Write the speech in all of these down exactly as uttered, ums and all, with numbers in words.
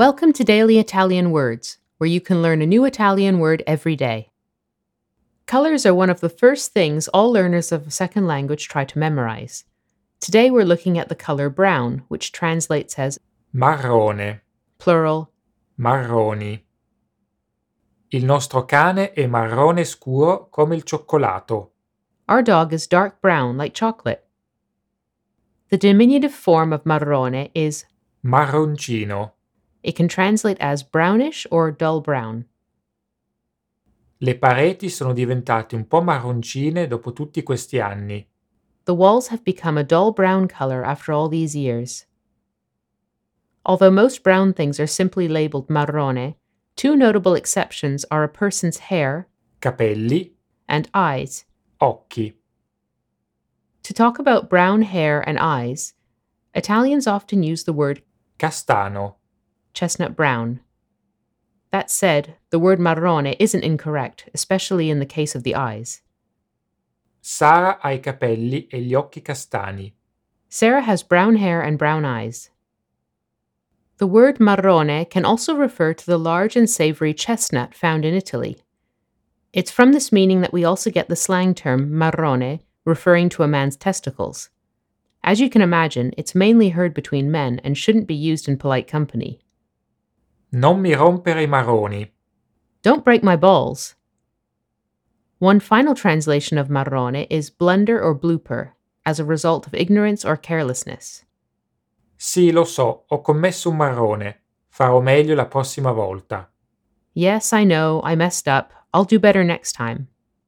Welcome to Daily Italian Words, where you can learn a new Italian word every day. Colors are one of the first things all learners of a second language try to memorize. Today we're looking at the color brown, which translates as marrone, plural, marroni. Il nostro cane è marrone scuro come il cioccolato. Our dog is dark brown like chocolate. The diminutive form of marrone is Marroncino. It can translate as brownish or dull brown. Le pareti sono diventate un po' marroncine dopo tutti questi anni. The walls have become a dull brown color after all these years. Although most brown things are simply labeled marrone, two notable exceptions are a person's hair, Capelli, and eyes. occhi. To talk about brown hair and eyes, Italians often use the word Castano. chestnut brown. That said, the word marrone isn't incorrect, especially in the case of the eyes. Sara ha i capelli e gli occhi castani. Sarah has brown hair and brown eyes. The word marrone can also refer to the large and savory chestnut found in Italy. It's from this meaning that we also get the slang term marrone, referring to a man's testicles. As you can imagine, it's mainly heard between men and shouldn't be used in polite company. Non mi rompere i marroni. Don't break my balls. One final translation of marrone is blunder or blooper, as a result of ignorance or carelessness. Sì, lo so, ho commesso un marrone. Farò meglio la prossima volta. Yes, I know, I messed up. I'll do better next time.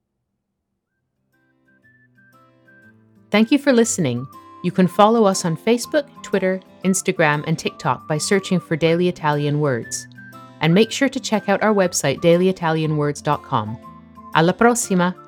Thank you for listening. You can follow us on Facebook, Twitter, Instagram, and TikTok by searching for Daily Italian Words. And make sure to check out our website, daily italian words dot com. Alla prossima!